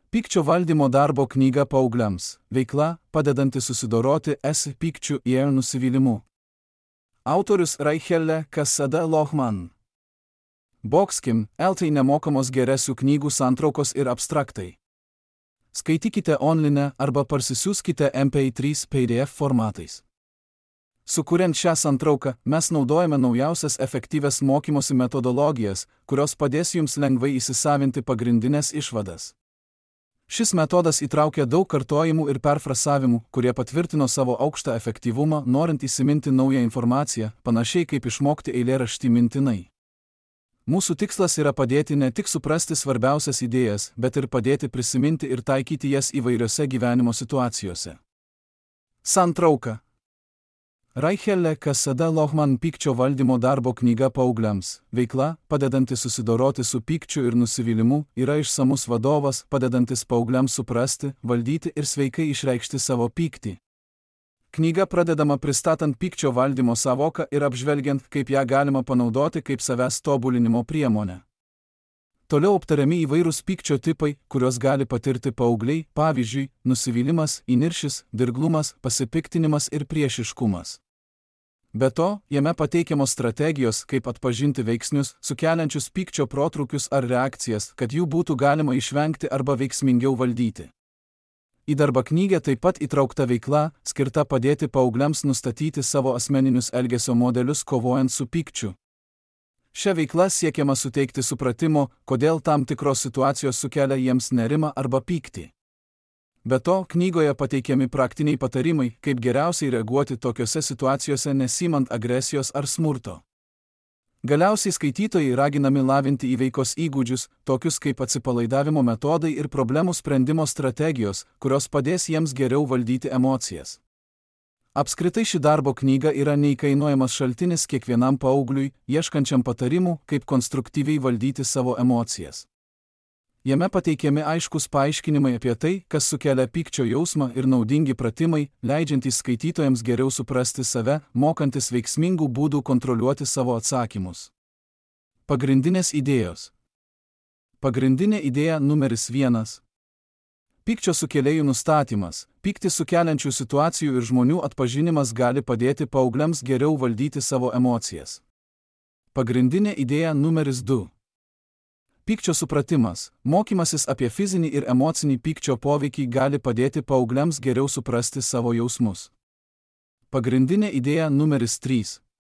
Pykčio valdymo darbo knyga paaugliams. Veikla, padedanti susidoroti su pykčiu ir nusivylimu. Autorius Raichelle Cassada Lohman. Boxkim, LT nemokamos geresių knygų santraukos ir abstraktai. Skaitykite online arba parsisiųskite MP3 PDF formatais. Sukuriant šią santrauką, mes naudojame naujausias efektyvias mokymosi metodologijas, kurios padės jums lengvai įsisavinti pagrindinės išvadas. Šis metodas įtraukia daug kartojimų ir perfrasavimų, kurie patvirtino savo aukštą efektyvumą, norint įsiminti naują informaciją, panašiai kaip išmokti eilėraštį mintinai. Mūsų tikslas yra padėti ne tik suprasti svarbiausias idėjas, bet ir padėti prisiminti ir taikyti jas įvairiose gyvenimo situacijose. Santrauka. Raichelle Cassada Lohman Pykčio valdymo darbo knyga paaugliams. Veikla, padedanti susidoroti su pykčiu ir nusivylimu, yra išsamus vadovas, padedantis paaugliams suprasti, valdyti ir sveikai išreikšti savo pyktį. Knyga pradedama pristatant pykčio valdymo sąvoką ir apžvelgiant, kaip ją galima panaudoti kaip savęs tobulinimo priemonę. Toliau aptariami įvairūs pykčio tipai, kuriuos gali patirti paaugliai, pavyzdžiui, nusivylimas, įniršis, dirglumas, pasipiktinimas ir priešiškumas. Be to, jame pateikiamos strategijos, kaip atpažinti veiksnius, sukeliančius pykčio protrūkius ar reakcijas, kad jų būtų galima išvengti arba veiksmingiau valdyti. Į darbo knygą taip pat įtraukta veikla, skirta padėti paaugliams nustatyti savo asmeninius elgesio modelius kovojant su pykčiu. Šia veikla siekiama suteikti supratimo, kodėl tam tikros situacijos sukelia jiems nerimą arba pyktį. Be to, knygoje pateikiami praktiniai patarimai, kaip geriausiai reaguoti tokiose situacijose nesimant agresijos ar smurto. Galiausiai skaitytojai raginami lavinti įveikos įgūdžius, tokius kaip atsipalaidavimo metodai ir problemų sprendimo strategijos, kurios padės jiems geriau valdyti emocijas. Apskritai ši darbo knyga yra neįkainojamas šaltinis kiekvienam paaugliui, ieškančiam patarimų, kaip konstruktyviai valdyti savo emocijas. Jame pateikiami aiškus paaiškinimai apie tai, kas sukelia pykčio jausmą ir naudingi pratimai, leidžiantys skaitytojams geriau suprasti save, mokantis veiksmingų būdų kontroliuoti savo atsakymus. Pagrindinės idėjos. Pagrindinė idėja numeris 1. Pykčio sukėlėjų nustatymas. Pyktį sukeliančių situacijų ir žmonių atpažinimas gali padėti paaugliams geriau valdyti savo emocijas. Pagrindinė idėja numeris 2. Pykčio supratimas. Mokymasis apie fizinį ir emocinį pykčio poveikį gali padėti paaugliams geriau suprasti savo jausmus. Pagrindinė idėja numeris 3.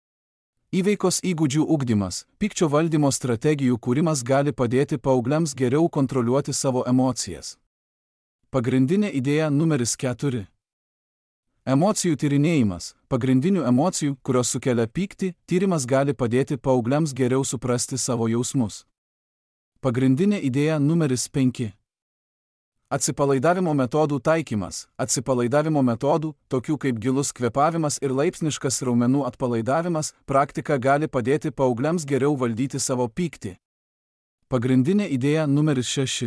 Įveikos įgūdžių ugdymas. Pykčio valdymo strategijų kūrimas gali padėti paaugliams geriau kontroliuoti savo emocijas. Pagrindinė idėja numeris 4. Emocijų tyrinėjimas. Pagrindinių emocijų, kurios sukelia pyktį, tyrimas gali padėti paaugliams geriau suprasti savo jausmus. Pagrindinė idėja numeris 5. Atsipalaidavimo metodų taikymas. Atsipalaidavimo metodų, tokių kaip gilus kvėpavimas ir laipsniškas raumenų atpalaidavimas, praktika gali padėti paaugliams geriau valdyti savo pyktį. Pagrindinė idėja numeris 6.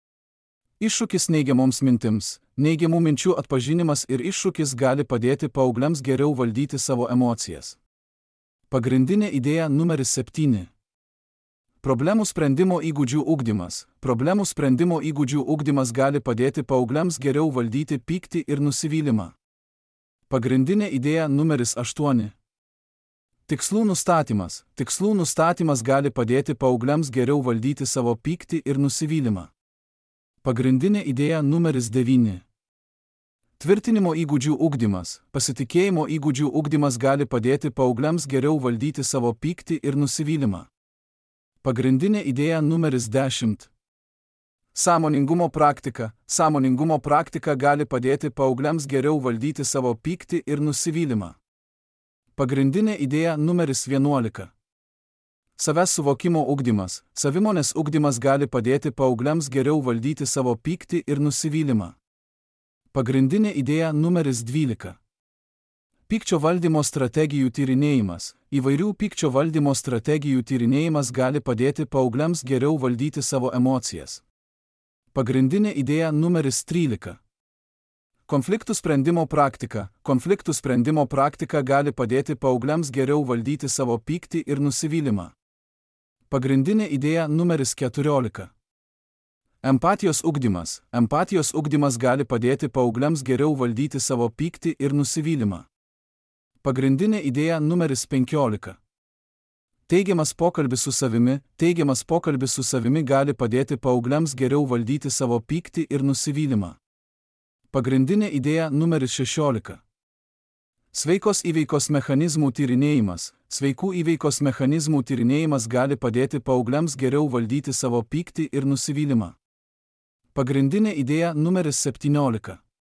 Iššūkis neigiamoms mintims. Neigiamų minčių atpažinimas ir iššūkis gali padėti paaugliams geriau valdyti savo emocijas. Pagrindinė idėja numeris 7. Problemų sprendimo įgūdžių ugdymas. Problemų sprendimo įgūdžių ugdymas gali padėti paaugliams geriau valdyti pyktį ir nusivylimą. Pagrindinė idėja numeris 8. Tikslų nustatymas. Tikslų nustatymas gali padėti paaugliams geriau valdyti savo pyktį ir nusivylimą. Pagrindinė idėja numeris 9. Tvirtinimo įgūdžių ugdymas. Pasitikėjimo įgūdžių ugdymas gali padėti paaugliams geriau valdyti savo pyktį ir nusivylimą. Pagrindinė idėja numeris 10. Sąmoningumo praktika. Sąmoningumo praktika gali padėti paaugliams geriau valdyti savo pyktį ir nusivylimą. Pagrindinė idėja numeris 11. Savęs suvokimo ugdymas. Savimonės ugdymas gali padėti paaugliams geriau valdyti savo pyktį ir nusivylimą. Pagrindinė idėja numeris 12. Pykčio valdymo strategijų tyrinėjimas. Įvairių pykčio valdymo strategijų tyrinėjimas gali padėti paaugliams geriau valdyti savo emocijas. Pagrindinė idėja numeris 13. Konfliktų sprendimo praktika. Konfliktų sprendimo praktika gali padėti paaugliams geriau valdyti savo pyktį ir nusivylimą. Pagrindinė idėja numeris 14. Empatijos ugdymas. Empatijos ugdymas gali padėti paaugliams geriau valdyti savo pyktį ir nusivylimą. Pagrindinė idėja numeris 15. Teigiamas pokalbis su savimi. Teigiamas pokalbis su savimi gali padėti paaugliams geriau valdyti savo pyktį ir nusivylimą. Pagrindinė idėja numeris 16. Sveikos įveikos mechanizmų tyrinėjimas. Sveikų įveikos mechanizmų tyrinėjimas gali padėti paaugliams geriau valdyti savo pyktį ir nusivylimą. Pagrindinė idėja numeris 17.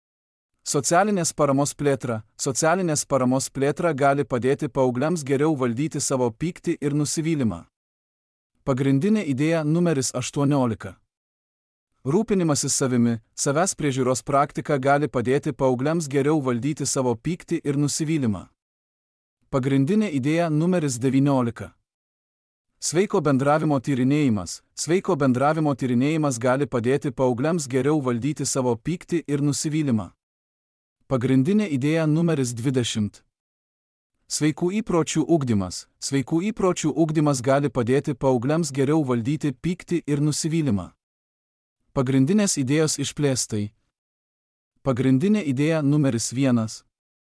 Socialinės paramos plėtra. Socialinės paramos plėtra gali padėti paaugliams geriau valdyti savo pyktį ir nusivylimą. Pagrindinė idėja numeris 18. Rūpinimasis savimi. Savęs priežiūros praktika gali padėti paaugliams geriau valdyti savo pyktį ir nusivylimą. Pagrindinė idėja numeris 19. Sveiko bendravimo tyrinėjimas. Sveiko bendravimo tyrinėjimas gali padėti paaugliams geriau valdyti savo pyktį ir nusivylimą. Pagrindinė idėja numeris 20. Sveikų įpročių ugdymas. Sveikų įpročių ugdymas gali padėti paaugliams geriau valdyti pyktį ir nusivylimą. Pagrindinės idėjos išplėstai. Pagrindinė idėja numeris 1.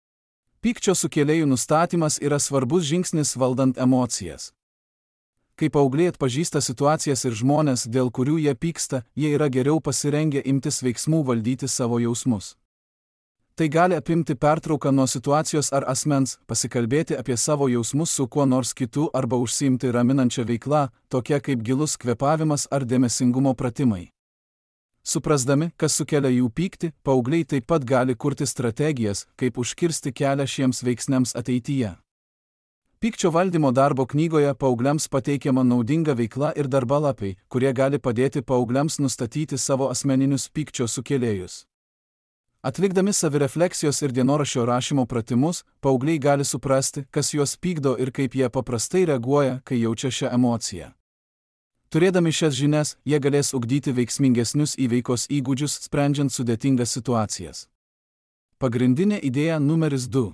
Pykčio sukėlėjų nustatymas yra svarbus žingsnis valdant emocijas. Kai paaugliai atpažįsta situacijas ir žmones, dėl kurių jie pyksta, jie yra geriau pasirengę imtis veiksmų valdyti savo jausmus. Tai gali apimti pertrauką nuo situacijos ar asmens, pasikalbėti apie savo jausmus su kuo nors kitu arba užsiimti raminančią veiklą, tokia kaip gilus kvėpavimas ar dėmesingumo pratimai. Suprasdami, kas sukelia jų pyktį, paaugliai taip pat gali kurti strategijas, kaip užkirsti kelią šiems veiksniams ateityje. Pykčio valdymo darbo knygoje paaugliams pateikiama naudinga veikla ir darbalapiai, kurie gali padėti paaugliams nustatyti savo asmeninius pykčio sukėlėjus. Atlikdami savirefleksijos ir dienoraščio rašymo pratimus, paaugliai gali suprasti, kas juos pykdo ir kaip jie paprastai reaguoja, kai jaučia šią emociją. Turėdami šias žinias, jie galės ugdyti veiksmingesnius įveikos įgūdžius, sprendžiant sudėtingas situacijas. Pagrindinė idėja numeris 2.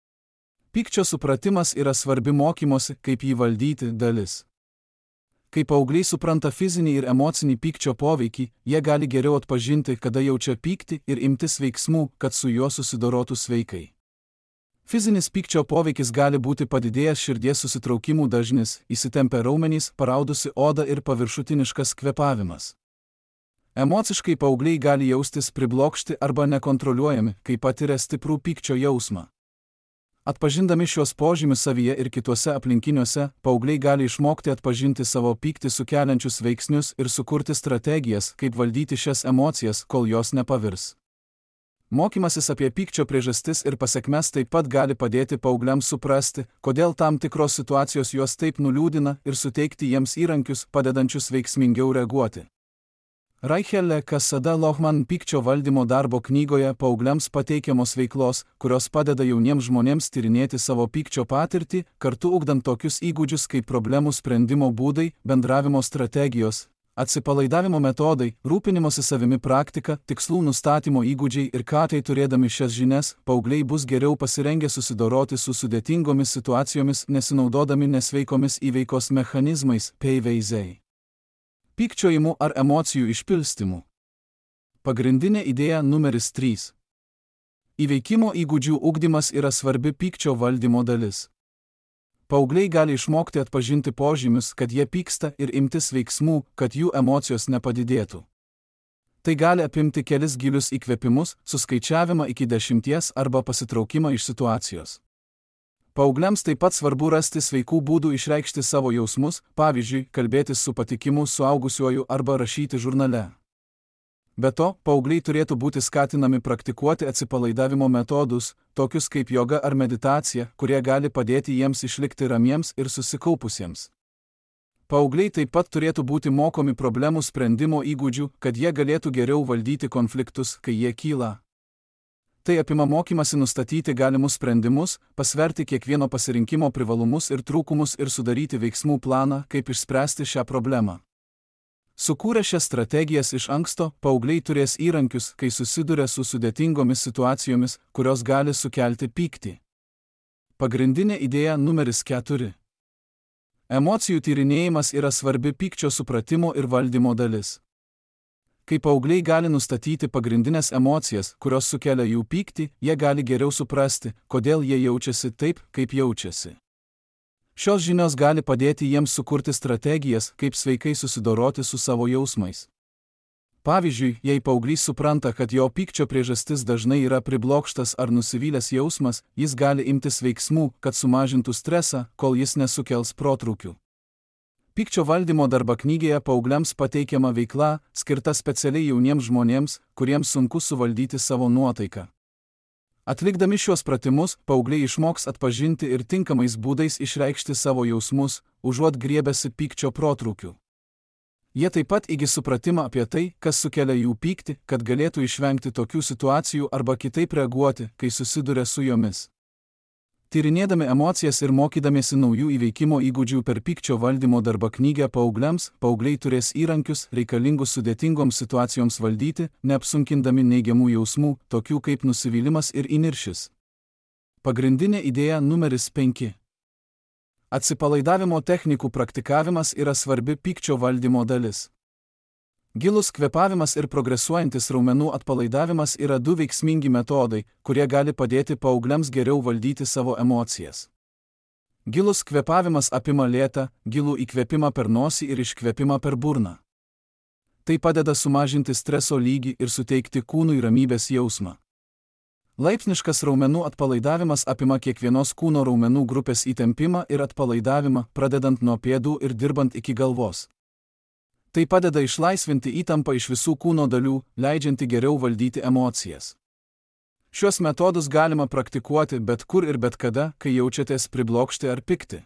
Pykčio supratimas yra svarbi mokymosi, kaip jį valdyti dalis. Kai paaugliai supranta fizinį ir emocinį pykčio poveikį, jie gali geriau atpažinti, kada jaučia pyktį ir imtis veiksmų, kad su juo susidorotų sveikai. Fizinis pykčio poveikis gali būti padidėjęs širdies susitraukimų dažnis, įsitempę raumenys, paraudusi oda ir paviršutiniškas kvėpavimas. Emociškai paaugliai gali jaustis priblokšti arba nekontroliuojami, kai patiria stiprų pykčio jausmą. Atpažindami šios požymius savyje ir kituose aplinkiniuose, paaugliai gali išmokti atpažinti savo pyktį sukeliančius veiksnius ir sukurti strategijas, kaip valdyti šias emocijas, kol jos nepavirs. Mokymasis apie pykčio priežastis ir pasekmes taip pat gali padėti paaugliams suprasti, kodėl tam tikros situacijos juos taip nuliūdina ir suteikti jiems įrankius, padedančius veiksmingiau reaguoti. Raichelle Cassada Lohman pykčio valdymo darbo knygoje paaugliams pateikiamos veiklos, kurios padeda jauniems žmonėms tyrinėti savo pykčio patirtį, kartu ugdant tokius įgūdžius kaip problemų sprendimo būdai, bendravimo strategijos, atsipalaidavimo metodai, rūpinimosi savimi praktika, tikslų nustatymo įgūdžiai ir ką tai turėdami šias žinias, paaugliai bus geriau pasirengę susidoroti su sudėtingomis situacijomis, nesinaudodami nesveikomis įveikos mechanizmais, PVZ. Pykčiojimu ar emocijų išpilstymu. Pagrindinė idėja numeris 3. Įveikimo įgūdžių ugdymas yra svarbi pykčio valdymo dalis. Paaugliai gali išmokti atpažinti požymius, kad jie pyksta ir imtis veiksmų, kad jų emocijos nepadidėtų. Tai gali apimti kelis gilius įkvėpimus, suskaičiavimą iki 10 arba pasitraukimą iš situacijos. Paaugliams taip pat svarbu rasti sveikų būdų išreikšti savo jausmus, pavyzdžiui, kalbėtis su patikimu suaugusiuoju arba rašyti žurnale. Be to, paaugliai turėtų būti skatinami praktikuoti atsipalaidavimo metodus, tokius kaip joga ar meditacija, kurie gali padėti jiems išlikti ramiems ir susikaupusiems. Paaugliai taip pat turėtų būti mokomi problemų sprendimo įgūdžių, kad jie galėtų geriau valdyti konfliktus, kai jie kyla. Tai apima mokymasi nustatyti galimus sprendimus, pasverti kiekvieno pasirinkimo privalumus ir trūkumus ir sudaryti veiksmų planą, kaip išspręsti šią problemą. Sukūrę šias strategijas iš anksto, paaugliai turės įrankius, kai susiduria su sudėtingomis situacijomis, kurios gali sukelti pyktį. Pagrindinė idėja numeris 4. Emocijų tyrinėjimas yra svarbi pykčio supratimo ir valdymo dalis. Kai paaugliai gali nustatyti pagrindinės emocijas, kurios sukelia jų pyktį, jie gali geriau suprasti, kodėl jie jaučiasi taip, kaip jaučiasi. Šios žinios gali padėti jiems sukurti strategijas, kaip sveikai susidoroti su savo jausmais. Pavyzdžiui, jei paauglys supranta, kad jo pykčio priežastis dažnai yra priblokštas ar nusivylęs jausmas, jis gali imtis veiksmų, kad sumažintų stresą, kol jis nesukels protrūkių. Pykčio valdymo darbo knygoje paaugliams pateikiama veikla, skirta specialiai jauniems žmonėms, kuriems sunku suvaldyti savo nuotaiką. Atlikdami šiuos pratimus, paaugliai išmoks atpažinti ir tinkamais būdais išreikšti savo jausmus, užuot griebęsi pykčio protrūkių. Jie taip pat įgis supratimą apie tai, kas sukelia jų pyktį, kad galėtų išvengti tokių situacijų arba kitaip reaguoti, kai susiduria su jomis. Tyrinėdami emocijas ir mokydamiesi naujų įveikimo įgūdžių per pykčio valdymo darbo knygą paaugliams, paaugliai turės įrankius, reikalingus sudėtingoms situacijoms valdyti, neapsunkindami neigiamų jausmų, tokių kaip nusivylimas ir įniršis. Pagrindinė idėja numeris 5. Atsipalaidavimo technikų praktikavimas yra svarbi pykčio valdymo dalis. Gilus kvėpavimas ir progresuojantis raumenų atpalaidavimas yra du veiksmingi metodai, kurie gali padėti paaugliams geriau valdyti savo emocijas. Gilus kvėpavimas apima lėtą, gilų įkvėpimą per nosį ir iškvėpimą per burną. Tai padeda sumažinti streso lygį ir suteikti kūnui ramybės jausmą. Laipsniškas raumenų atpalaidavimas apima kiekvienos kūno raumenų grupės įtempimą ir atpalaidavimą, pradedant nuo pėdų ir dirbant iki galvos. Tai padeda išlaisvinti įtampą iš visų kūno dalių, leidžianti geriau valdyti emocijas. Šiuos metodus galima praktikuoti bet kur ir bet kada, kai jaučiatės priblokšti ar pikti.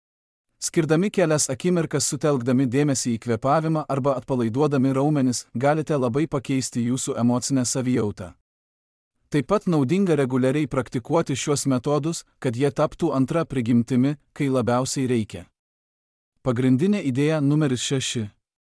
Skirdami kelias akimirkas sutelkdami dėmesį į kvėpavimą arba atpalaiduodami raumenis, galite labai pakeisti jūsų emocinę savijautą. Taip pat naudinga reguliariai praktikuoti šiuos metodus, kad jie taptų antra prigimtimi, kai labiausiai reikia. Pagrindinė idėja numeris 6.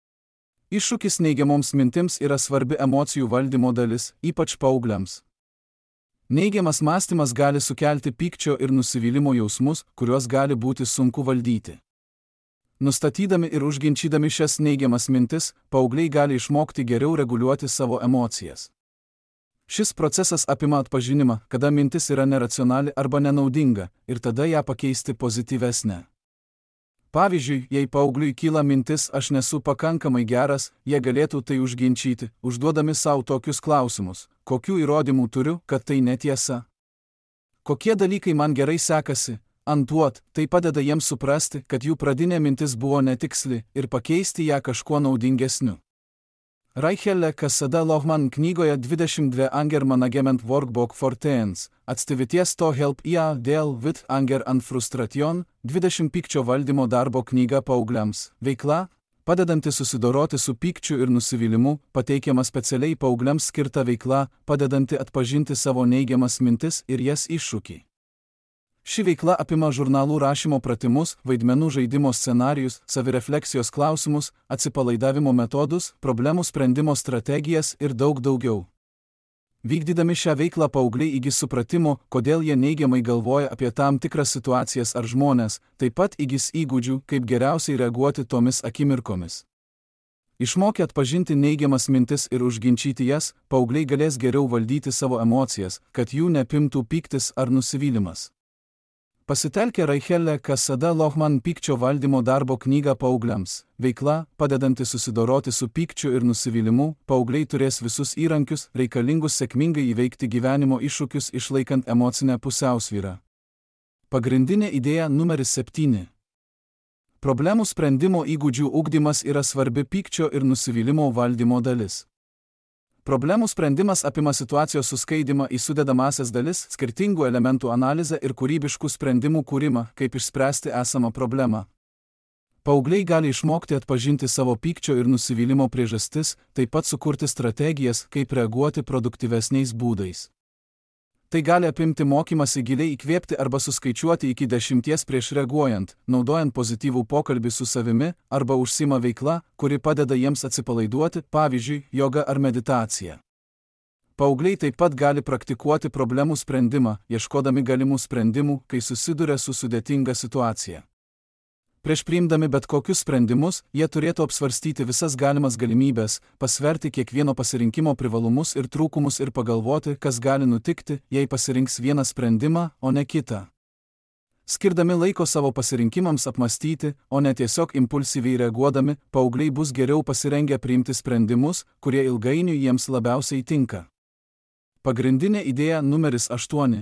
Iššūkis neigiamoms mintims yra svarbi emocijų valdymo dalis, ypač paaugliams. Neigiamas mąstymas gali sukelti pykčio ir nusivylimo jausmus, kuriuos gali būti sunku valdyti. Nustatydami ir užginčydami šias neigiamas mintis, paaugliai gali išmokti geriau reguliuoti savo emocijas. Šis procesas apima atpažinimą, kada mintis yra neracionali arba nenaudinga, ir tada ją pakeisti pozityvesnę. Pavyzdžiui, jei paaugliui kyla mintis aš nesu pakankamai geras, jie galėtų tai užginčyti, užduodami savo tokius klausimus: kokių įrodymų turiu, kad tai netiesa? Kokie dalykai man gerai sekasi? Antuot, tai padeda jiems suprasti, kad jų pradinė mintis buvo netiksli ir pakeisti ją kažkuo naudingesniu. Raichelle Cassada Lohman knygoje 22 Anger Management Workbook for Teens, Activities to Help Deal with Anger and Frustration, 20 pykčio valdymo darbo knyga paaugliams, veikla, padedanti susidoroti su pykčiu ir nusivylimu, pateikiama specialiai paaugliams skirta veikla, padedanti atpažinti savo neigiamas mintis ir jas iššūkį. Ši veikla apima žurnalų rašymo pratimus, vaidmenų žaidimo scenarijus, savirefleksijos klausimus, atsipalaidavimo metodus, problemų sprendimo strategijas ir daug daugiau. Vykdydami šią veiklą paaugliai įgis supratimo, kodėl jie neigiamai galvoja apie tam tikras situacijas ar žmones, taip pat įgis įgūdžių, kaip geriausiai reaguoti tomis akimirkomis. Išmokę atpažinti neigiamas mintis ir užginčyti jas, paaugliai galės geriau valdyti savo emocijas, kad jų neapimtų pyktis ar nusivylimas. Pasitelkę Raichelle Cassada Lohman pykčio valdymo darbo knygą paaugliams, veikla, padedanti susidoroti su pykčiu ir nusivylimu, paaugliai turės visus įrankius, reikalingus sėkmingai įveikti gyvenimo iššūkius išlaikant emocinę pusiausvyrą. Pagrindinė idėja numeris 7. Problemų sprendimo įgūdžių ugdymas yra svarbi pykčio ir nusivylimo valdymo dalis. Problemų sprendimas apima situacijos suskaidymą į sudedamąsias dalis, skirtingų elementų analizę ir kūrybiškų sprendimų kūrimą, kaip išspręsti esamą problemą. Paaugliai gali išmokti atpažinti savo pykčio ir nusivylimo priežastis, taip pat sukurti strategijas, kaip reaguoti produktyvesniais būdais. Tai gali apimti mokymasi giliai įkvėpti arba suskaičiuoti iki 10 prieš reaguojant, naudojant pozityvų pokalbį su savimi arba užsiima veikla, kuri padeda jiems atsipalaiduoti, pavyzdžiui, joga ar meditacija. Paaugliai taip pat gali praktikuoti problemų sprendimą, ieškodami galimų sprendimų, kai susiduria su sudėtinga situacija. Prieš priimdami bet kokius sprendimus, jie turėtų apsvarstyti visas galimas galimybės, pasverti kiekvieno pasirinkimo privalumus ir trūkumus ir pagalvoti, kas gali nutikti, jei pasirinks vieną sprendimą, o ne kitą. Skirdami laiko savo pasirinkimams apmastyti, o ne tiesiog impulsyviai reaguodami, paaugliai bus geriau pasirengę priimti sprendimus, kurie ilgainiui jiems labiausiai tinka. Pagrindinė idėja numeris 8.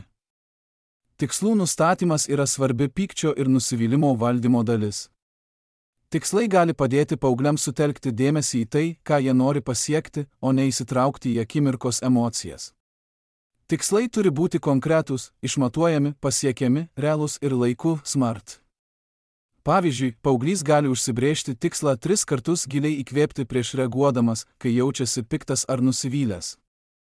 Tikslų nustatymas yra svarbi pykčio ir nusivylimo valdymo dalis. Tikslai gali padėti paaugliams sutelkti dėmesį į tai, ką jie nori pasiekti, o ne įsitraukti į akimirkos emocijas. Tikslai turi būti konkretūs, išmatuojami, pasiekiami, realūs ir laiku smart. Pavyzdžiui, paauglys gali užsibrėžti tikslą 3 kartus giliai įkvėpti prieš reaguodamas, kai jaučiasi piktas ar nusivylęs.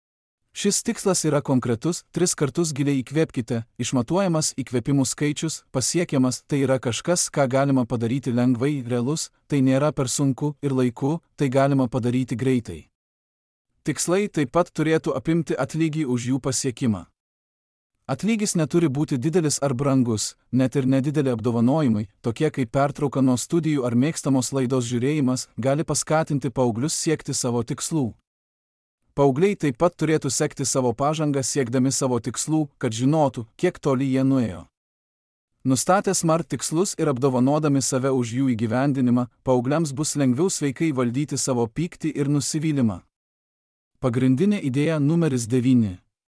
Šis tikslas yra konkretus, 3 kartus giliai įkvėpkite, išmatuojamas įkvėpimų skaičius, pasiekiamas, tai yra kažkas, ką galima padaryti lengvai, realus, tai nėra per sunku ir laiku, tai galima padaryti greitai. Tikslai taip pat turėtų apimti atlygį už jų pasiekimą. Atlygis neturi būti didelis ar brangus, net ir nedideli apdovanojimai, tokie kaip pertrauka nuo studijų ar mėgstamos laidos žiūrėjimas, gali paskatinti paauglius siekti savo tikslų. Paaugliai taip pat turėtų sekti savo pažangą siekdami savo tikslų, kad žinotų, kiek toli jie nuėjo. Nustatę SMART tikslus ir apdovanodami save už jų įgyvendinimą, paaugliams bus lengviau sveikai valdyti savo pyktį ir nusivylimą. Pagrindinė idėja numeris 9.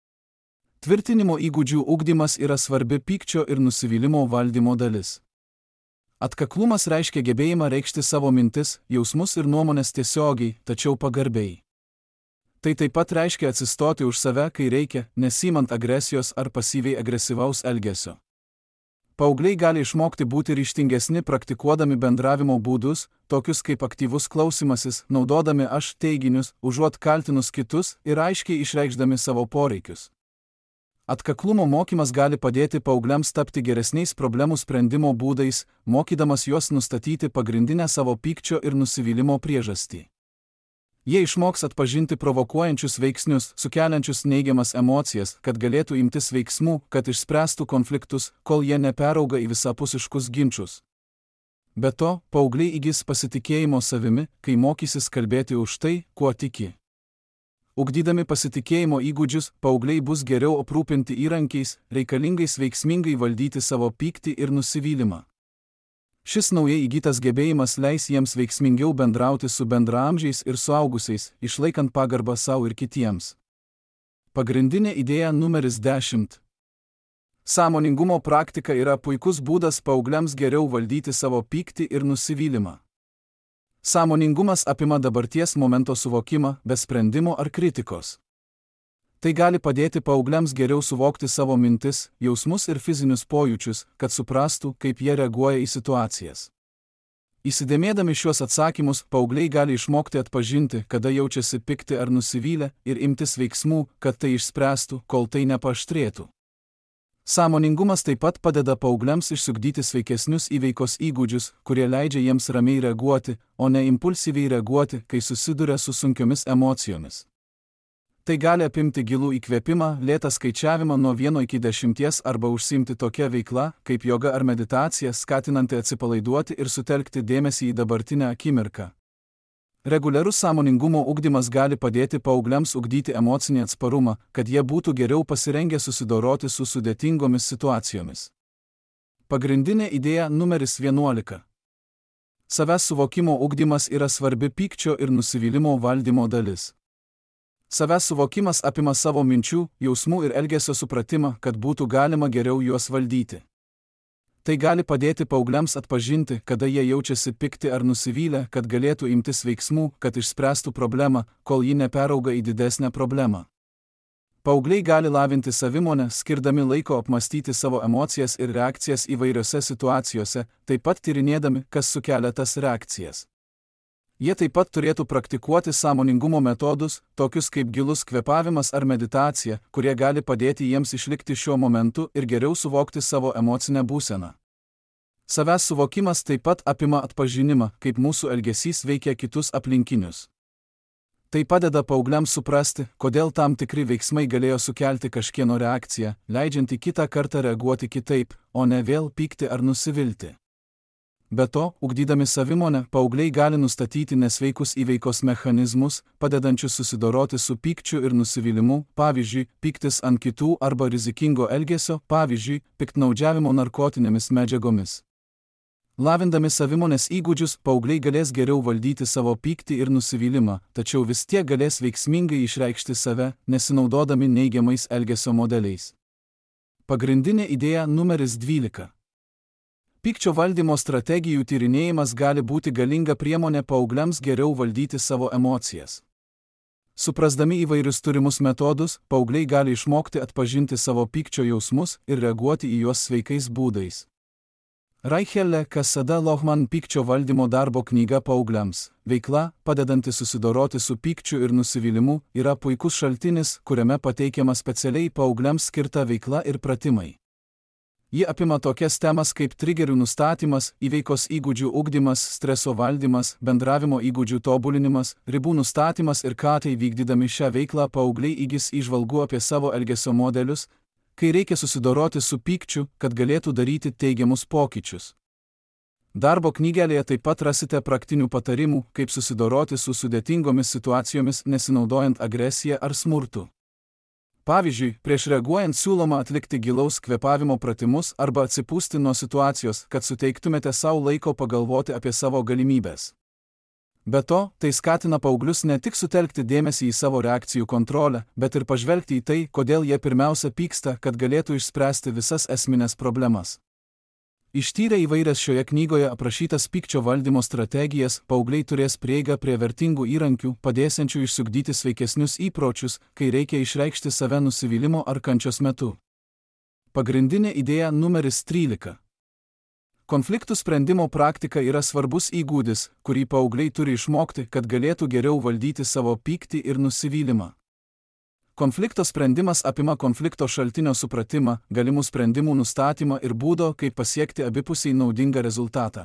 Tvirtinimo įgūdžių ugdymas yra svarbi pykčio ir nusivylimo valdymo dalis. Atkaklumas reiškia gebėjimą reikšti savo mintis, jausmus ir nuomonės tiesiogiai, tačiau pagarbiai. Tai taip pat reiškia atsistoti už save, kai reikia, nesimant agresijos ar pasyviai agresyvaus elgesio. Paaugliai gali išmokti būti ryžtingesni praktikuodami bendravimo būdus, tokius kaip aktyvus klausimasis, naudodami aš teiginius, užuot kaltinus kitus ir aiškiai išreikšdami savo poreikius. Atkaklumo mokymas gali padėti paaugliams tapti geresniais problemų sprendimo būdais, mokydamas juos nustatyti pagrindinę savo pykčio ir nusivylimo priežastį. Jie išmoks atpažinti provokuojančius veiksnius, sukeliančius neigiamas emocijas, kad galėtų imtis veiksmų, kad išspręstų konfliktus, kol jie neperauga į visapusiškus ginčus. Be to, paaugliai įgis pasitikėjimo savimi, kai mokysis kalbėti už tai, kuo tiki. Ugdydami pasitikėjimo įgūdžius, paaugliai bus geriau aprūpinti įrankiais, reikalingais veiksmingai valdyti savo pyktį ir nusivylimą. Šis naujai įgytas gebėjimas leis jiems veiksmingiau bendrauti su bendraamžiais ir suaugusiais, išlaikant pagarbą savo ir kitiems. Pagrindinė idėja numeris 10. Sąmoningumo praktika yra puikus būdas paaugliams geriau valdyti savo pyktį ir nusivylimą. Sąmoningumas apima dabarties momento suvokimą, be sprendimo ar kritikos. Tai gali padėti paaugliams geriau suvokti savo mintis, jausmus ir fizinius pojūčius, kad suprastų, kaip jie reaguoja į situacijas. Įsidėmėdami šiuos atsakymus, paaugliai gali išmokti atpažinti, kada jaučiasi pikti ar nusivylę, ir imtis veiksmų, kad tai išspręstų, kol tai nepaaštrėtų. Sąmoningumas taip pat padeda paaugliams išsiugdyti sveikesnius įveikos įgūdžius, kurie leidžia jiems ramiai reaguoti, o ne impulsyviai reaguoti, kai susiduria su sunkiomis emocijomis. Tai gali apimti gilų įkvėpimą, lėtą skaičiavimą nuo 1 iki 10 arba užsiimti tokia veikla, kaip joga ar meditacija, skatinanti atsipalaiduoti ir sutelkti dėmesį į dabartinę akimirką. Reguliarus sąmoningumo ugdymas gali padėti paaugliams ugdyti emocinį atsparumą, kad jie būtų geriau pasirengę susidoroti su sudėtingomis situacijomis. Pagrindinė idėja numeris 11. Savęs suvokimo ugdymas yra svarbi pykčio ir nusivylimo valdymo dalis. Savęs suvokimas apima savo minčių, jausmų ir elgesio supratimą, kad būtų galima geriau juos valdyti. Tai gali padėti paaugliams atpažinti, kada jie jaučiasi pikti ar nusivylę, kad galėtų imtis veiksmų, kad išspręstų problemą, kol ji neperauga į didesnę problemą. Paaugliai gali lavinti savimonę, skirdami laiko apmastyti savo emocijas ir reakcijas įvairiose situacijose, taip pat tyrinėdami, kas sukelia tas reakcijas. Jie taip pat turėtų praktikuoti sąmoningumo metodus, tokius kaip gilus kvėpavimas ar meditacija, kurie gali padėti jiems išlikti šiuo momentu ir geriau suvokti savo emocinę būseną. Savęs suvokimas taip pat apima atpažinimą, kaip mūsų elgesys veikia kitus aplinkinius. Tai padeda paaugliams suprasti, kodėl tam tikri veiksmai galėjo sukelti kažkieno reakciją, leidžianti kitą kartą reaguoti kitaip, o ne vėl pykti ar nusivilti. Be to, ugdydami savimonę, paaugliai gali nustatyti nesveikus įveikos mechanizmus, padedančius susidoroti su pykčiu ir nusivylimu, pavyzdžiui, pyktis ant kitų arba rizikingo elgesio, pavyzdžiui, piktnaudžiavimo narkotinėmis medžiagomis. Lavindami savimonės įgūdžius, paaugliai galės geriau valdyti savo pyktį ir nusivylimą, tačiau vis tiek galės veiksmingai išreikšti save, nesinaudodami neigiamais elgesio modeliais. Pagrindinė idėja numeris 12. Pykčio valdymo strategijų tyrinėjimas gali būti galinga priemonė paaugliams geriau valdyti savo emocijas. Suprasdami įvairius turimus metodus, paaugliai gali išmokti atpažinti savo pykčio jausmus ir reaguoti į juos sveikais būdais. Raichelle Cassada Lohman Pykčio valdymo darbo knyga paaugliams. Veikla, padedanti susidoroti su pykčiu ir nusivylimu, yra puikus šaltinis, kuriame pateikiama specialiai paaugliams skirta veikla ir pratimai. Ji apima tokias temas kaip trigerių nustatymas, įveikos įgūdžių ugdymas, streso valdymas, bendravimo įgūdžių tobulinimas, ribų nustatymas ir ką tai vykdydami šią veiklą paaugliai įgis įžvalgų apie savo elgesio modelius, kai reikia susidoroti su pykčiu, kad galėtų daryti teigiamus pokyčius. Darbo knygelėje taip pat rasite praktinių patarimų, kaip susidoroti su sudėtingomis situacijomis nesinaudojant agresiją ar smurtu. Pavyzdžiui, prieš reaguojant siūloma atlikti gilaus kvėpavimo pratimus arba atsipūsti nuo situacijos, kad suteiktumėte savo laiko pagalvoti apie savo galimybės. Be to, tai skatina paauglius ne tik sutelkti dėmesį į savo reakcijų kontrolę, bet ir pažvelgti į tai, kodėl jie pirmiausia pyksta, kad galėtų išspręsti visas esminės problemas. Ištyrę įvairias šioje knygoje aprašytas pykčio valdymo strategijas, paaugliai turės prieigą prie vertingų įrankių, padėsiančių išsiugdyti sveikesnius įpročius, kai reikia išreikšti save nusivylimo ar kančios metu. Pagrindinė idėja numeris 13. Konfliktų sprendimo praktika yra svarbus įgūdis, kurį paaugliai turi išmokti, kad galėtų geriau valdyti savo pyktį ir nusivylimą. Konflikto sprendimas apima konflikto šaltinio supratimą, galimų sprendimų nustatymą ir būdo, kaip pasiekti abipusiai naudingą rezultatą.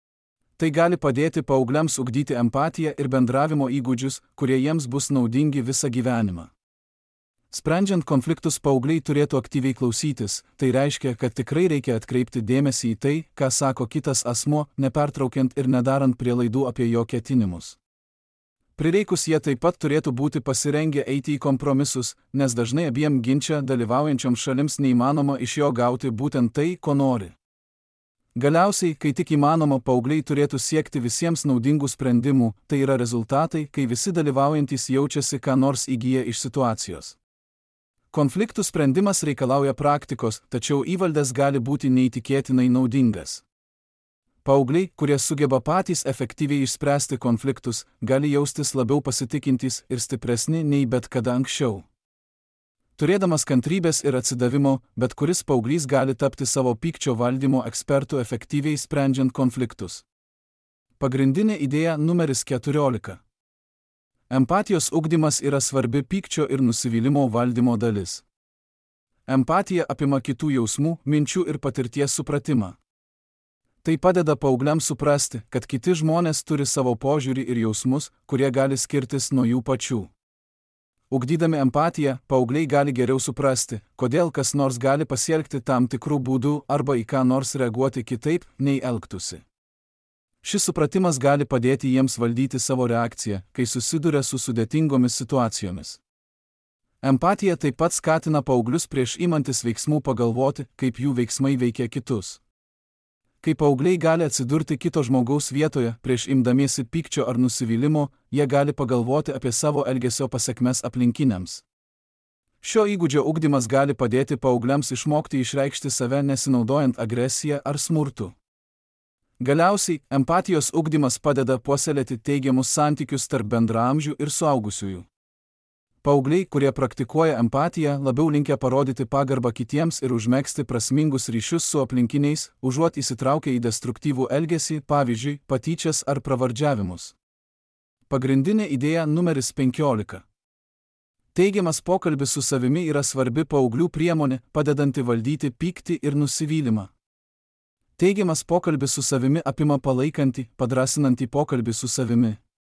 Tai gali padėti paaugliams ugdyti empatiją ir bendravimo įgūdžius, kurie jiems bus naudingi visą gyvenimą. Sprendžiant konfliktus, paaugliai turėtų aktyviai klausytis, tai reiškia, kad tikrai reikia atkreipti dėmesį į tai, ką sako kitas asmuo, nepertraukiant ir nedarant prielaidų apie jo ketinimus. Prireikus jie taip pat turėtų būti pasirengę eiti į kompromisus, nes dažnai abiem ginče dalyvaujančioms šalims neįmanoma iš jo gauti būtent tai, ko nori. Galiausiai, kai tik įmanoma, paaugliai turėtų siekti visiems naudingų sprendimų, tai yra rezultatai, kai visi dalyvaujantys jaučiasi, ką nors įgyja iš situacijos. Konfliktų sprendimas reikalauja praktikos, tačiau įvaldas gali būti neįtikėtinai naudingas. Paaugliai, kurie sugeba patys efektyviai išspręsti konfliktus, gali jaustis labiau pasitikintys ir stipresni nei bet kada anksčiau. Turėdamas kantrybės ir atsidavimo, bet kuris paauglys gali tapti savo pykčio valdymo ekspertu efektyviai sprendžiant konfliktus. Pagrindinė idėja numeris 14. Empatijos ugdymas yra svarbi pykčio ir nusivylimo valdymo dalis. Empatija apima kitų jausmų, minčių ir patirties supratimą. Tai padeda paaugliams suprasti, kad kiti žmonės turi savo požiūrį ir jausmus, kurie gali skirtis nuo jų pačių. Ugdydami empatiją, paaugliai gali geriau suprasti, kodėl kas nors gali pasielgti tam tikrų būdų arba į ką nors reaguoti kitaip, nei elgtųsi. Šis supratimas gali padėti jiems valdyti savo reakciją, kai susiduria su sudėtingomis situacijomis. Empatija taip pat skatina paauglius prieš imantis veiksmų pagalvoti, kaip jų veiksmai veikia kitus. Kai paaugliai gali atsidurti kito žmogaus vietoje, prieš imdamiesi pykčio ar nusivylimo, jie gali pagalvoti apie savo elgesio pasekmes aplinkiniams. Šio įgūdžio ugdymas gali padėti paaugliams išmokti išreikšti save nesinaudojant agresiją ar smurtu. Galiausiai, empatijos ugdymas padeda puoselėti teigiamus santykius tarp bendraamžių ir suaugusiųjų. Paaugliai, kurie praktikuoja empatiją, labiau linkę parodyti pagarbą kitiems ir užmegzti prasmingus ryšius su aplinkiniais, užuot įsitraukę į destruktyvų elgesį, pavyzdžiui, patyčias ar pravardžiavimus. Pagrindinė idėja numeris 15. Teigiamas pokalbis su savimi yra svarbi paauglių priemonė, padedanti valdyti pyktį ir nusivylimą. Teigiamas pokalbis su savimi apima palaikantį, padrasinantį pokalbį su savimi.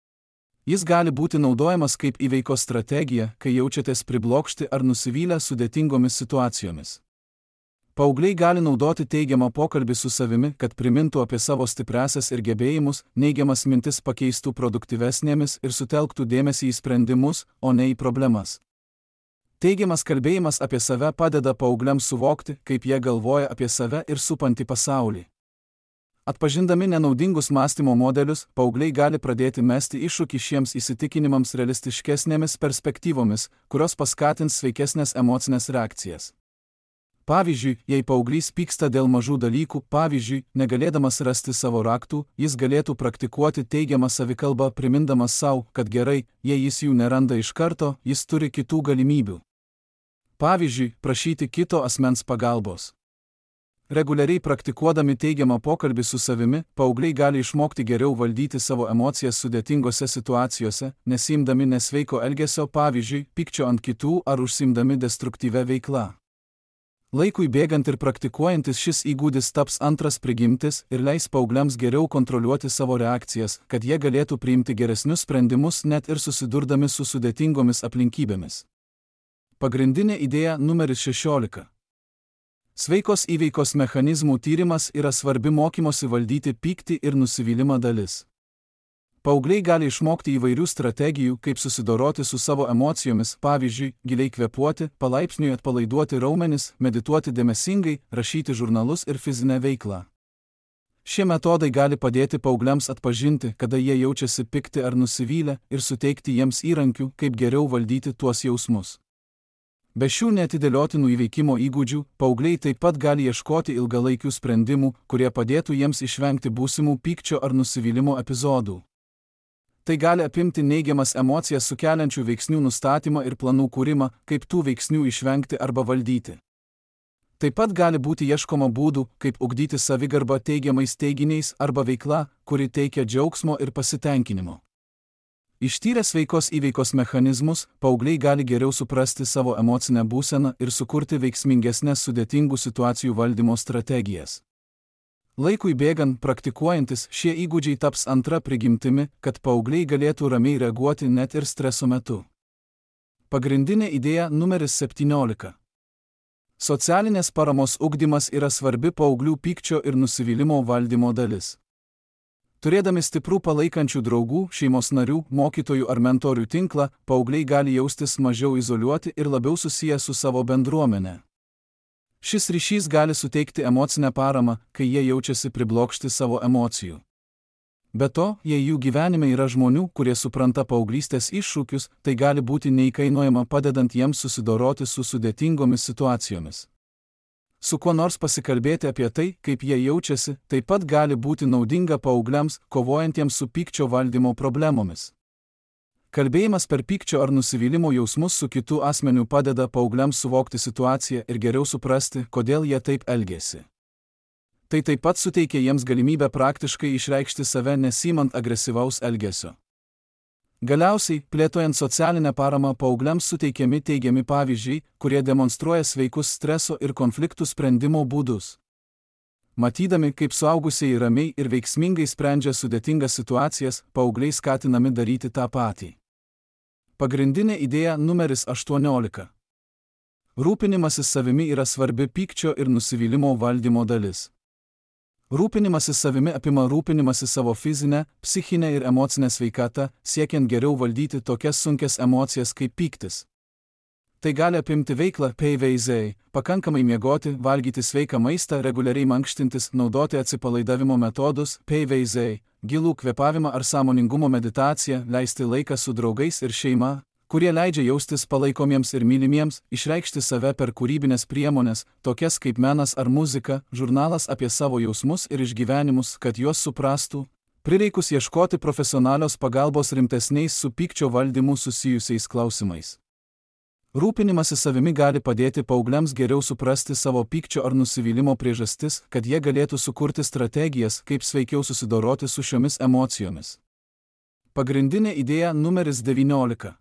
Jis gali būti naudojamas kaip įveikos strategija, kai jaučiatės priblokšti ar nusivylę sudėtingomis situacijomis. Paaugliai gali naudoti teigiamą pokalbį su savimi, kad primintų apie savo stipriąsias ir gebėjimus, neigiamas mintis pakeistų produktyvesnėmis ir sutelktų dėmesį į sprendimus, o ne į problemas. Teigiamas kalbėjimas apie save padeda paaugliams suvokti, kaip jie galvoja apie save ir supantį pasaulį. Atpažindami nenaudingus mąstymo modelius, paaugliai gali pradėti mesti iššūkį šiems įsitikinimams realistiškesnėmis perspektyvomis, kurios paskatins sveikesnės emocinės reakcijas. Pavyzdžiui, jei paauglys pyksta dėl mažų dalykų, pavyzdžiui, negalėdamas rasti savo raktų, jis galėtų praktikuoti teigiamą savikalbą, primindamas savo, kad gerai, jei jis jų neranda iš karto, jis turi kitų galimybių. Pavyzdžiui, prašyti kito asmens pagalbos. Reguliariai praktikuodami teigiamą pokalbį su savimi, paaugliai gali išmokti geriau valdyti savo emocijas sudėtingose situacijose, nesiimdami nesveiko elgesio, pavyzdžiui, pykčio ant kitų ar užsiimdami destruktyvę veiklą. Laikui bėgant ir praktikuojantis šis įgūdis taps antras prigimtis ir leis paaugliams geriau kontroliuoti savo reakcijas, kad jie galėtų priimti geresnius sprendimus net ir susidurdami su sudėtingomis aplinkybėmis. Pagrindinė idėja numeris 16. Sveikos įveikos mechanizmų tyrimas yra svarbi mokymosi valdyti pyktį ir nusivylimą dalis. Paaugliai gali išmokti įvairių strategijų, kaip susidoroti su savo emocijomis, pavyzdžiui, giliai kvėpuoti, palaipsniui atpalaiduoti raumenis, medituoti dėmesingai, rašyti žurnalus ir fizinę veiklą. Šie metodai gali padėti paaugliams atpažinti, kada jie jaučiasi pikti ar nusivylę, ir suteikti jiems įrankių, kaip geriau valdyti tuos jausmus. Be šių neatidėliotinų įveikimo įgūdžių, paaugliai taip pat gali ieškoti ilgalaikių sprendimų, kurie padėtų jiems išvengti būsimų pykčio ar nusivylimo epizodų. Tai gali apimti neigiamas emocijas sukeliančių veiksnių nustatymą ir planų kūrimą, kaip tų veiksnių išvengti arba valdyti. Taip pat gali būti ieškoma būdų, kaip ugdyti savigarbą teigiamais teiginiais arba veikla, kuri teikia džiaugsmo ir pasitenkinimo. Ištyrę sveikos įveikos mechanizmus, paaugliai gali geriau suprasti savo emocinę būseną ir sukurti veiksmingesnės sudėtingų situacijų valdymo strategijas. Laikui bėgant praktikuojantis, šie įgūdžiai taps antra prigimtimi, kad paaugliai galėtų ramiai reaguoti net ir streso metu. Pagrindinė idėja numeris 17. Socialinės paramos ugdymas yra svarbi paauglių pykčio ir nusivylimo valdymo dalis. Turėdami stiprų palaikančių draugų, šeimos narių, mokytojų ar mentorių tinklą, paaugliai gali jaustis mažiau izoliuoti ir labiau susiję su savo bendruomene. Šis ryšys gali suteikti emocinę paramą, kai jie jaučiasi priblokšti savo emocijų. Be to, jei jų gyvenime yra žmonių, kurie supranta paauglystės iššūkius, tai gali būti neįkainojama padedant jiems susidoroti su sudėtingomis situacijomis. Su kuo nors pasikalbėti apie tai, kaip jie jaučiasi, taip pat gali būti naudinga paaugliams, kovojantiems su pykčio valdymo problemomis. Kalbėjimas per pykčio ar nusivylimo jausmus su kitu asmeniu padeda paaugliams suvokti situaciją ir geriau suprasti, kodėl jie taip elgiasi. Tai taip pat suteikia jiems galimybę praktiškai išreikšti save nesimant agresyvaus elgesio. Galiausiai, plėtojant socialinę paramą, paaugliams suteikiami teigiami pavyzdžiai, kurie demonstruoja sveikus streso ir konfliktų sprendimo būdus. Matydami, kaip suaugusieji ramiai ir veiksmingai sprendžia sudėtingas situacijas, paaugliai skatinami daryti tą patį. Pagrindinė idėja numeris 18. Rūpinimasis savimi yra svarbi pykčio ir nusivylimo valdymo dalis. Rūpinimasis savimi apima rūpinimasi savo fizinę, psichinę ir emocinę sveikatą, siekiant geriau valdyti tokias sunkias emocijas kaip pyktis. Tai gali apimti veiklą PVZ, pakankamai miegoti, valgyti sveiką maistą, reguliariai mankštintis, naudoti atsipalaidavimo metodus PVZ, gilų kvėpavimą ar sąmoningumo meditaciją, leisti laiką su draugais ir šeima, kurie leidžia jaustis palaikomiems ir mylimiems, išreikšti save per kūrybinės priemonės, tokias kaip menas ar muzika, žurnalas apie savo jausmus ir išgyvenimus, kad juos suprastų, prireikus ieškoti profesionalios pagalbos rimtesniais su pykčio valdymu susijusiais klausimais. Rūpinimasis savimi gali padėti paaugliams geriau suprasti savo pykčio ar nusivylimo priežastis, kad jie galėtų sukurti strategijas, kaip sveikiau susidoroti su šiomis emocijomis. Pagrindinė idėja numeris 19.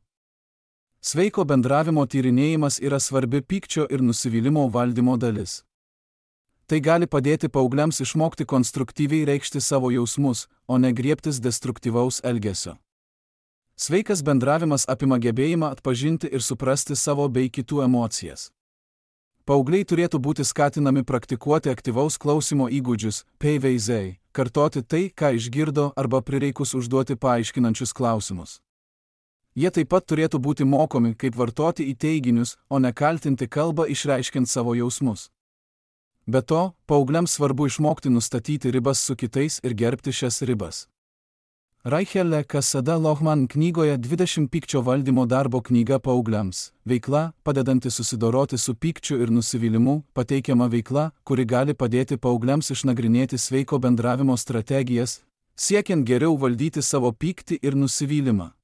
Sveiko bendravimo tyrinėjimas yra svarbi pykčio ir nusivylimo valdymo dalis. Tai gali padėti paaugliams išmokti konstruktyviai reikšti savo jausmus, o ne griebtis destruktyvaus elgesio. Sveikas bendravimas apima gebėjimą atpažinti ir suprasti savo bei kitų emocijas. Paaugliai turėtų būti skatinami praktikuoti aktyvaus klausimo įgūdžius, PVZ, kartoti tai, ką išgirdo arba prireikus užduoti paaiškinančius klausimus. Jie taip pat turėtų būti mokomi, kaip vartoti į teiginius, o ne kaltinti kalbą išreiškiant savo jausmus. Be to, paaugliams svarbu išmokti nustatyti ribas su kitais ir gerbti šias ribas. Raichelle Casada Lohman knygoje 20 pykčio valdymo darbo knyga paaugliams. Veikla, padedanti susidoroti su pykčiu ir nusivylimu, pateikiama veikla, kuri gali padėti paaugliams išnagrinėti sveiko bendravimo strategijas, siekiant geriau valdyti savo pyktį ir nusivylimą.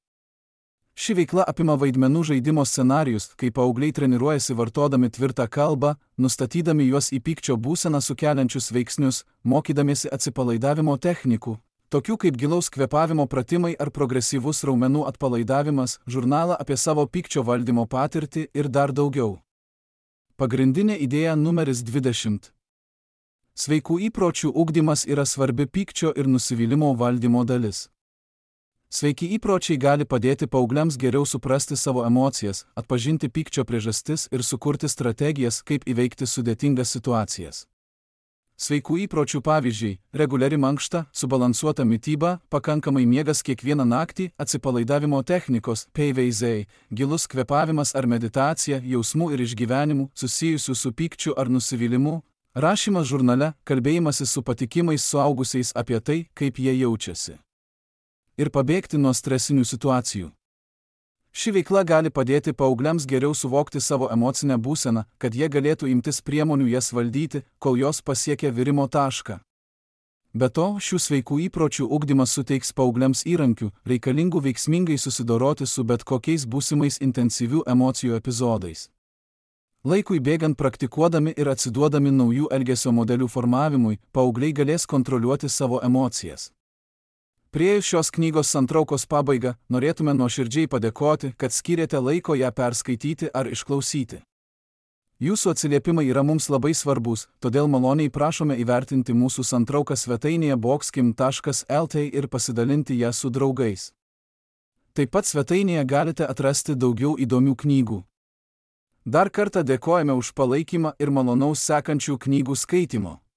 Ši veikla apima vaidmenų žaidimo scenarijus, kai paaugliai treniruojasi vartodami tvirtą kalbą, nustatydami juos į pykčio būseną sukeliančius veiksnius, mokydamiesi atsipalaidavimo technikų, tokių kaip gilaus kvėpavimo pratimai ar progresyvus raumenų atpalaidavimas, žurnalą apie savo pykčio valdymo patirtį ir dar daugiau. Pagrindinė idėja numeris 20. Sveikų įpročių ugdymas yra svarbi pykčio ir nusivylimo valdymo dalis. Sveiki įpročiai gali padėti paaugliams geriau suprasti savo emocijas, atpažinti pykčio priežastis ir sukurti strategijas, kaip įveikti sudėtingas situacijas. Sveikų įpročių pavyzdžiai – reguliari mankšta, subalansuota mityba, pakankamai miegas kiekvieną naktį, atsipalaidavimo technikos, PVZ, gilus kvėpavimas ar meditacija, jausmų ir išgyvenimų, susijusių su pykčiu ar nusivylimu, rašymas žurnale, kalbėjimasis su patikimais suaugusiais apie tai, kaip jie jaučiasi. Ir pabėgti nuo stresinių situacijų. Ši veikla gali padėti paaugliams geriau suvokti savo emocinę būseną, kad jie galėtų imtis priemonių jas valdyti, kol jos pasiekia virimo tašką. Be to, šių sveikų įpročių ugdymas suteiks paaugliams įrankių, reikalingų veiksmingai susidoroti su bet kokiais būsimais intensyvių emocijų epizodais. Laikui bėgant praktikuodami ir atsiduodami naujų elgesio modelių formavimui, paaugliai galės kontroliuoti savo emocijas. Priėjus šios knygos santraukos pabaigą, norėtume nuoširdžiai padėkoti, kad skyrėte laiko ją perskaityti ar išklausyti. Jūsų atsiliepimai yra mums labai svarbus, todėl maloniai prašome įvertinti mūsų santrauką svetainėje boxkim.lt ir pasidalinti ją su draugais. Taip pat svetainėje galite atrasti daugiau įdomių knygų. Dar kartą dėkojame už palaikymą ir malonaus sekančių knygų skaitymo.